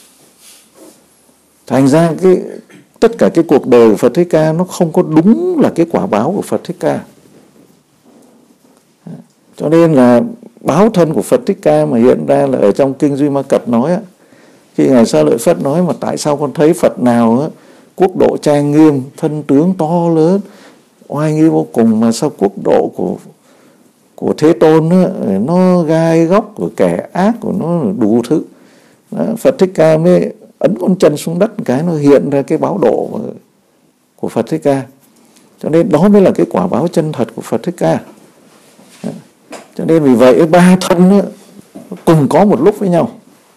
S1: Thành ra cái tất cả cái cuộc đời của Phật Thích Ca nó không có đúng là cái quả báo của Phật Thích Ca. Cho nên là báo thân của Phật Thích Ca mà hiện ra là ở trong Kinh Duy Ma Cật nói á, khi Ngài Sa Lợi Phất nói mà tại sao con thấy Phật nào á, quốc độ trang nghiêm, thân tướng to lớn, oai nghi vô cùng, mà sao quốc độ của của Thế Tôn á, nó gai góc, của kẻ ác của nó đủ thứ. Đó, Phật Thích Ca mới ấn con chân xuống đất cái nó hiện ra cái báo độ của Phật Thích Ca. Cho nên đó mới là cái quả báo chân thật của Phật Thích Ca. Đó. Cho nên vì vậy ba thân á, cùng có một lúc với nhau.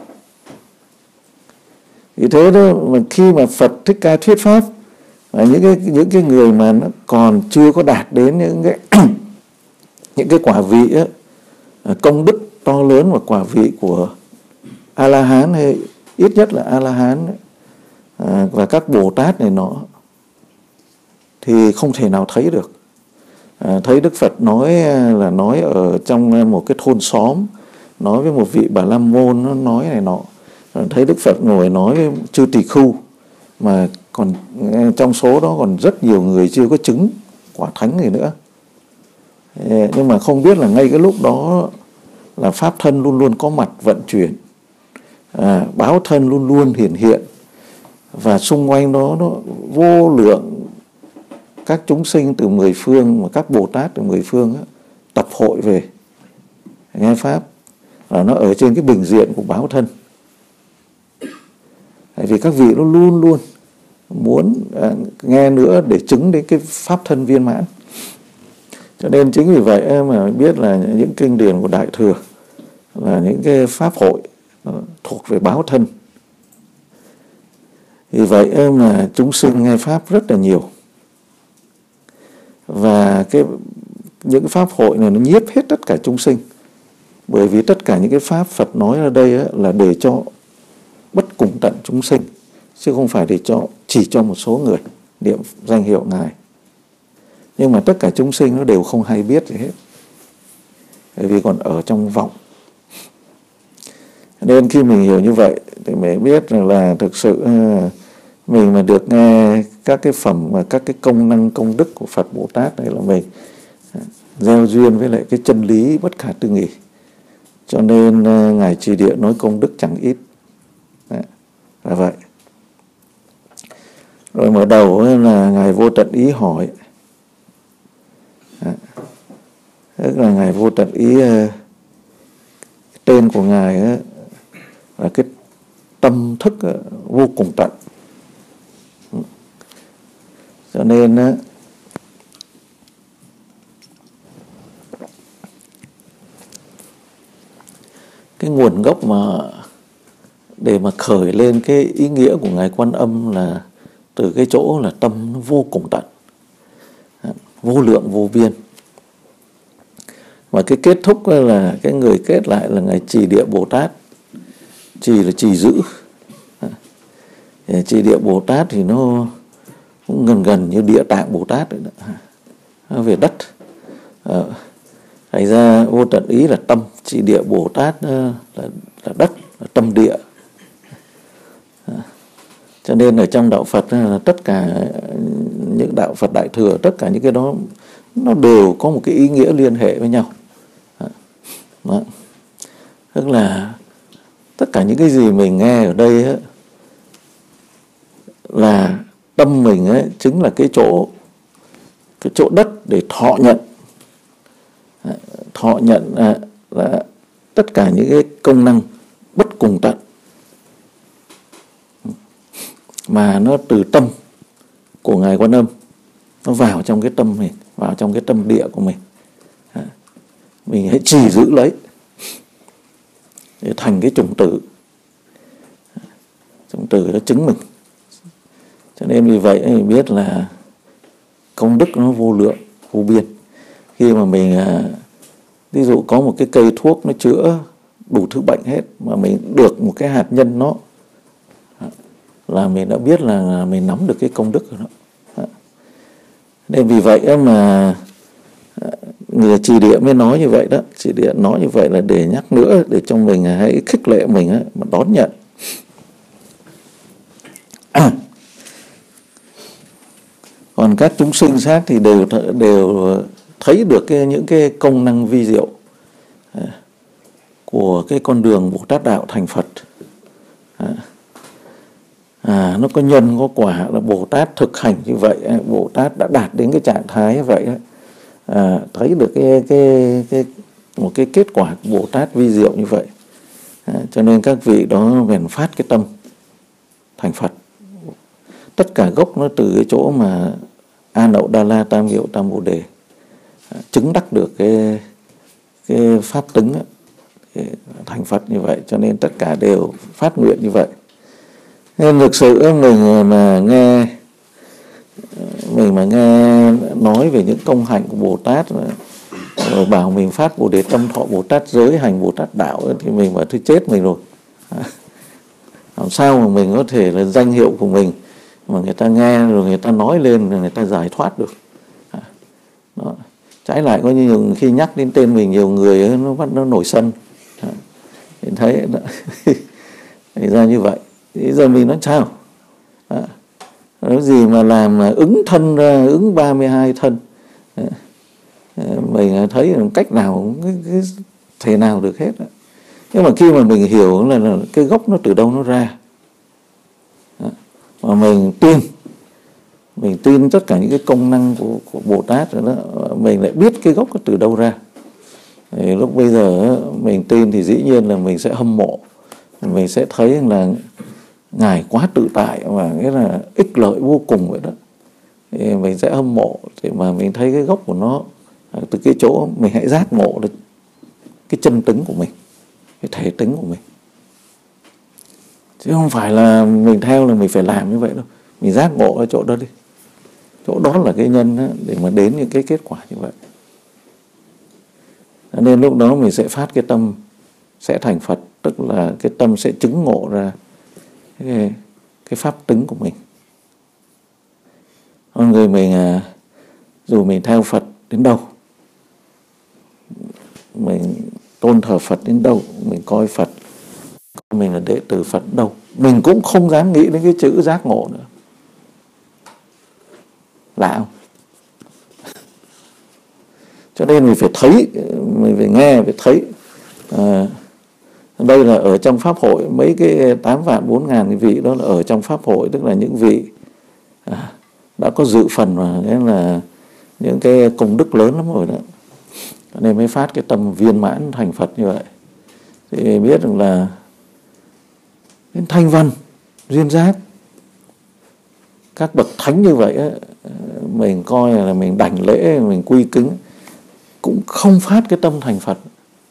S1: Vì thế đó mà khi mà Phật Thích Ca thuyết pháp, và những cái những cái người mà nó còn chưa có đạt đến những cái những cái quả vị á, công đức to lớn và quả vị của A La Hán, hay ít nhất là A La Hán à, và các Bồ Tát này nọ, thì không thể nào thấy được. À, thấy Đức Phật nói là nói ở trong một cái thôn xóm, nói với một vị Bà La Môn, nó nói này nọ. Thấy Đức Phật ngồi nói với chư tỳ khưu, mà còn trong số đó còn rất nhiều người chưa có chứng quả thánh gì nữa. Nhưng mà không biết là ngay cái lúc đó là pháp thân luôn luôn có mặt vận chuyển, à, báo thân luôn luôn hiển hiện, và xung quanh đó nó vô lượng các chúng sinh từ mười phương, mà các Bồ Tát từ mười phương á, tập hội về nghe pháp, và nó ở trên cái bình diện của báo thân. Tại vì các vị nó luôn luôn muốn à, nghe nữa để chứng đến cái pháp thân viên mãn. Cho nên chính vì vậy mà biết là những kinh điển của Đại Thừa là những cái pháp hội thuộc về báo thân. Vì vậy mà chúng sinh nghe pháp rất là nhiều. Và cái những cái pháp hội này nó nhiếp hết tất cả chúng sinh. Bởi vì tất cả những cái pháp Phật nói ở đây á, là để cho bất cùng tận chúng sinh, chứ không phải để cho chỉ cho một số người niệm danh hiệu Ngài. Nhưng mà tất cả chúng sinh nó đều không hay biết gì hết, bởi vì còn ở trong vọng. Nên khi mình hiểu như vậy thì mình biết rằng là thực sự mình mà được nghe các cái phẩm và các cái công năng công đức của Phật Bồ Tát này là mình gieo duyên với lại cái chân lý bất khả tư nghì. Cho nên Ngài Trì Địa nói công đức chẳng ít. Đấy, là vậy. Rồi mở đầu là Ngài Vô Tận Ý hỏi. Đấy, tức là Ngài Vô Tận Ý, tên của Ngài ấy, là cái tâm thức vô cùng tận. Cho nên cái nguồn gốc mà để mà khởi lên cái ý nghĩa của Ngài Quan Âm là từ cái chỗ là tâm nó vô cùng tận, vô lượng vô biên. Và cái kết thúc là cái người kết lại là Ngài Trì Địa Bồ Tát. Trì là trì giữ. Trì Địa Bồ Tát thì nó cũng gần gần như Địa Tạng Bồ Tát đấy đó. Nó về đất. Thành ra Vô Tận Ý là tâm, Trì Địa Bồ Tát là, là đất, là tâm địa. Cho nên ở trong đạo Phật là tất cả những đạo Phật Đại Thừa, tất cả những cái đó nó đều có một cái ý nghĩa liên hệ với nhau. Đó. Tức là tất cả những cái gì mình nghe ở đây ấy, là tâm mình ấy, chính là cái chỗ cái chỗ đất để thọ nhận. Thọ nhận là, là tất cả những cái công năng bất cùng tận mà nó từ tâm của Ngài Quan Âm nó vào trong cái tâm mình, vào trong cái tâm địa của mình. Mình hãy trì giữ lấy để thành cái chủng tử. Chủng tử nó chứng mình. Cho nên vì vậy mình biết là công đức nó vô lượng, vô biên. Khi mà mình ví dụ có một cái cây thuốc nó chữa đủ thứ bệnh hết, mà mình được một cái hạt nhân nó, là mình đã biết là mình nắm được cái công đức của nó. Nên vì vậy mà người Trì Địa mới nói như vậy đó. Trì Địa nói như vậy là để nhắc nữa, để cho mình hãy khích lệ mình ấy, mà đón nhận. À, còn các chúng sinh khác thì đều đều thấy được cái, những cái công năng vi diệu của cái con đường Bồ Tát đạo thành Phật. À, nó có nhân có quả, là Bồ Tát thực hành như vậy, Bồ Tát đã đạt đến cái trạng thái như vậy. À, thấy được cái, cái, cái một cái kết quả của Bồ Tát vi diệu như vậy. À, cho nên các vị đó bèn phát cái tâm thành Phật. Tất cả gốc nó từ cái chỗ mà A Nậu Đa La Tam Hiệu Tam Bồ Đề à, chứng đắc được cái cái pháp tứng ấy, thành Phật như vậy. Cho nên tất cả đều phát nguyện như vậy. Nên thực sự mình mà nghe mình mà nghe nói về những công hạnh của Bồ Tát, rồi bảo mình phát Bồ Đề Tâm Thọ Bồ Tát giới, hành Bồ Tát đạo, thì mình bảo thôi chết mình rồi. Làm sao mà mình có thể là danh hiệu của mình mà người ta nghe rồi người ta nói lên rồi người ta giải thoát được. Đó. Trái lại có nhiều khi nhắc đến tên mình, nhiều người nó bắt nó nổi sân. Mình thấy thì ra như vậy. Thì giờ mình nói sao? À, cái gì mà làm ứng thân ra, ứng ba mươi hai thân. À, mình thấy cách nào cái, cái thể nào được hết. Nhưng mà khi mà mình hiểu là, là cái gốc nó từ đâu nó ra, à, mà mình tin, mình tin tất cả những cái công năng của, của Bồ Tát rồi đó, mình lại biết cái gốc nó từ đâu ra. Thì lúc bây giờ mình tin thì dĩ nhiên là mình sẽ hâm mộ, mình sẽ thấy là Ngài quá tự tại và nghĩa là ích lợi vô cùng vậy đó. Thì mình sẽ hâm mộ, thì mà mình thấy cái gốc của nó từ cái chỗ mình hãy giác ngộ được cái chân tính của mình, cái thể tính của mình, chứ không phải là mình theo là mình phải làm như vậy đâu. Mình giác ngộ ở chỗ đó đi, chỗ đó là cái nhân đó, để mà đến những cái kết quả như vậy. Nên lúc đó mình sẽ phát cái tâm sẽ thành Phật, tức là cái tâm sẽ chứng ngộ ra cái, cái pháp tánh của mình. Con người mình dù mình theo Phật đến đâu, mình tôn thờ Phật đến đâu, mình coi Phật, mình là đệ tử Phật đâu, mình cũng không dám nghĩ đến cái chữ giác ngộ nữa. Lạ không? Cho nên mình phải thấy, mình phải nghe, phải thấy. À, đây là ở trong Pháp hội, mấy cái tám vạn bốn ngàn cái vị đó là ở trong Pháp hội, tức là những vị à, đã có dự phần mà, nên là những cái công đức lớn lắm rồi đó. Cho nên mới phát cái tâm viên mãn thành Phật như vậy. Thì biết được là đến thanh văn, duyên giác, các bậc thánh như vậy á, mình coi là mình đảnh lễ, mình quy kính, cũng không phát cái tâm thành Phật.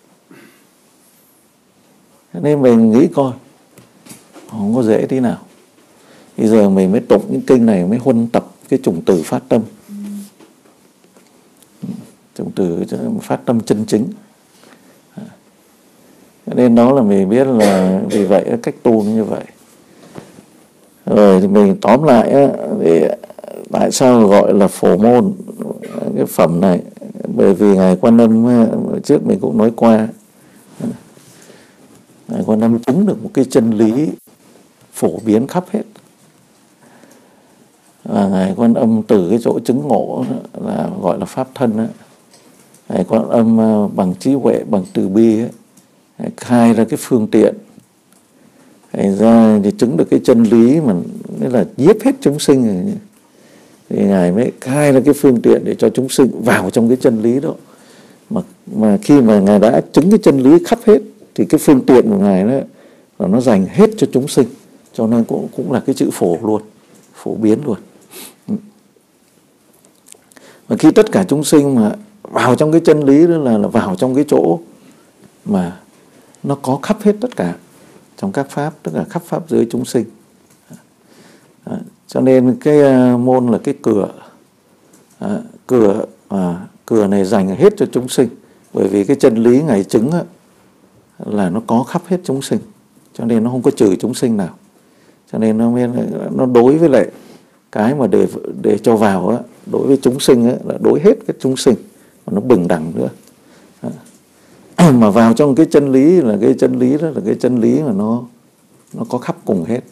S1: Nên mình nghĩ coi, không có dễ tí nào. Bây giờ mình mới tụng những kinh này, mới huân tập cái chủng từ phát tâm. Chủng từ phát tâm chân chính. Nên đó là mình biết là vì vậy cách tu như vậy. Rồi thì mình tóm lại á, thì tại sao gọi là Phổ Môn cái phẩm này? Bởi vì Ngài Quan Âm trước mình cũng nói qua, Ngài Quan Âm chứng được một cái chân lý phổ biến khắp hết. Và Ngài Quan Âm từ cái chỗ chứng ngộ đó, là gọi là pháp thân đó. Ngài Quan Âm bằng trí huệ, bằng từ bi ấy, khai ra cái phương tiện, Ngài ra thì chứng được cái chân lý mà nên là nhiếp hết chúng sinh rồi. Thì Ngài mới khai ra cái phương tiện để cho chúng sinh vào trong cái chân lý đó. Mà, mà khi mà Ngài đã chứng cái chân lý khắp hết thì cái phương tiện của Ngài đó là nó dành hết cho chúng sinh. Cho nên cũng, cũng là cái chữ phổ luôn, phổ biến luôn. Và khi tất cả chúng sinh mà vào trong cái chân lý đó là, là vào trong cái chỗ mà nó có khắp hết tất cả trong các pháp, tức là khắp pháp giới chúng sinh. À, cho nên cái uh, môn là cái cửa, à, cửa à, cửa này dành hết cho chúng sinh, bởi vì cái chân lý Ngài chứng á, là nó có khắp hết chúng sinh, cho nên nó không có trừ chúng sinh nào. Cho nên nó nó đối với lại cái mà để để cho vào á, đối với chúng sinh á, là đối hết các chúng sinh, mà nó bình đẳng nữa. À, mà vào trong cái chân lý là cái chân lý đó là cái chân lý mà nó nó có khắp cùng hết.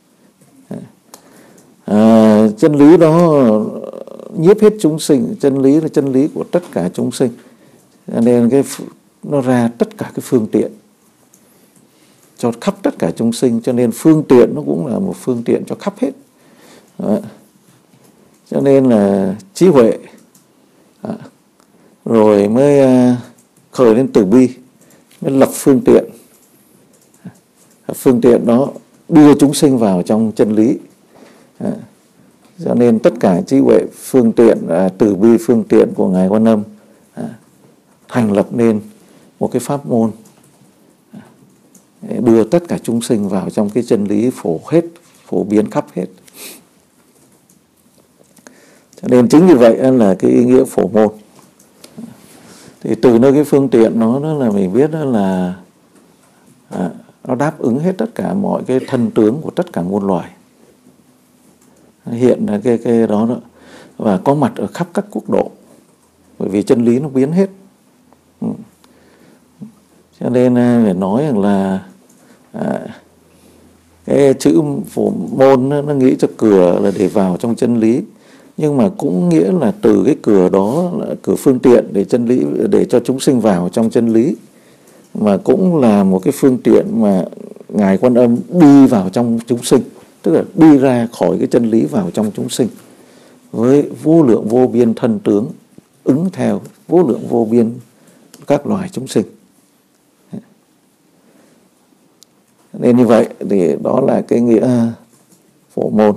S1: À, chân lý đó nhiếp hết chúng sinh, chân lý là chân lý của tất cả chúng sinh, nên cái nó ra tất cả cái phương tiện cho khắp tất cả chúng sinh, cho nên phương tiện nó cũng là một phương tiện cho khắp hết. Đó. Cho nên là trí huệ à, rồi mới à, khởi lên từ bi, mới lập phương tiện, phương tiện đó đưa chúng sinh vào trong chân lý. À, cho nên tất cả trí huệ phương tiện, à, từ bi phương tiện của Ngài Quan Âm à, thành lập nên một cái pháp môn à, đưa tất cả chúng sinh vào trong cái chân lý phổ hết, phổ biến khắp hết. Cho nên chính như vậy là cái ý nghĩa phổ môn. Thì từ nơi cái phương tiện nó, đó là mình biết đó là à, nó đáp ứng hết tất cả mọi cái thân tướng của tất cả muôn loài. Hiện là cái, cái đó, đó và có mặt ở khắp các quốc độ, bởi vì chân lý nó biến hết. Ừ. Cho nên phải nói rằng là à, cái chữ phổ môn nó, nó nghĩ cho cửa là để vào trong chân lý, nhưng mà cũng nghĩa là từ cái cửa đó là cửa phương tiện để chân lý, để cho chúng sinh vào trong chân lý, mà cũng là một cái phương tiện mà Ngài Quan Âm đi vào trong chúng sinh, tức là đi ra khỏi cái chân lý vào trong chúng sinh với vô lượng vô biên thân tướng, ứng theo vô lượng vô biên các loài chúng sinh. Nên như vậy thì đó là cái nghĩa phổ môn.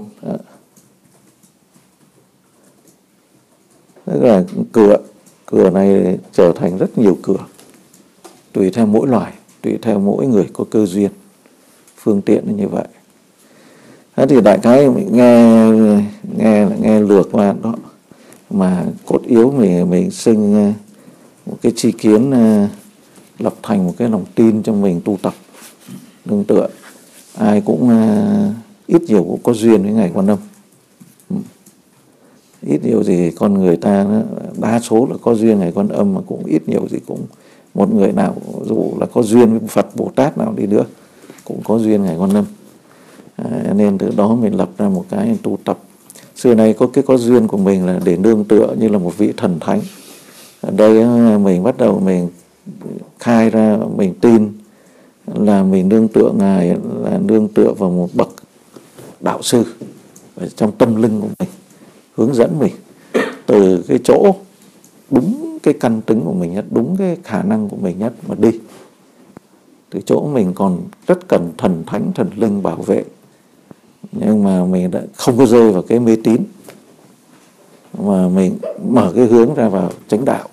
S1: Tức là cửa, cửa này trở thành rất nhiều cửa, tùy theo mỗi loài, tùy theo mỗi người có cơ duyên, phương tiện như vậy. Thế thì đại khái mình nghe nghe nghe lược qua đó, mà cốt yếu mình mình sinh một cái tri kiến uh, lập thành một cái lòng tin trong mình tu tập nương tựa. Ai cũng uh, ít nhiều cũng có duyên với Ngài Quan Âm. Ừ. Ít nhiều gì con người ta đa số là có duyên Ngài Quan Âm, mà cũng ít nhiều gì cũng một người nào dù là có duyên với Phật Bồ Tát nào đi nữa cũng có duyên Ngài Quan Âm. À, nên từ đó mình lập ra một cái tu tập. Xưa nay có cái có duyên của mình là để nương tựa như là một vị thần thánh. Ở đây mình bắt đầu mình khai ra, mình tin là mình nương tựa Ngài là nương tựa vào một bậc đạo sư ở trong tâm linh của mình, hướng dẫn mình từ cái chỗ đúng cái căn tính của mình nhất, đúng cái khả năng của mình nhất mà đi. Từ chỗ mình còn rất cần thần thánh, thần linh bảo vệ, nhưng mà mình đã không có rơi vào cái mê tín, mà mình mở cái hướng ra vào chánh đạo.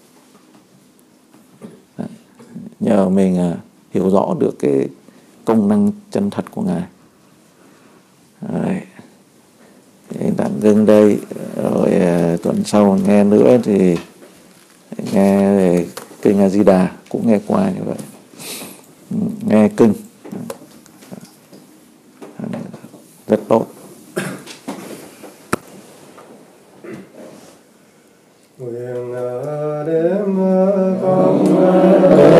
S1: Nhờ mình à, hiểu rõ được cái công năng chân thật của Ngài. Đấy. Tạm dừng đây, rồi à, tuần sau nghe nữa thì nghe về kinh A Di Đà, cũng nghe qua như vậy. Nghe kinh rất tốt.
S2: Nguyện đêm công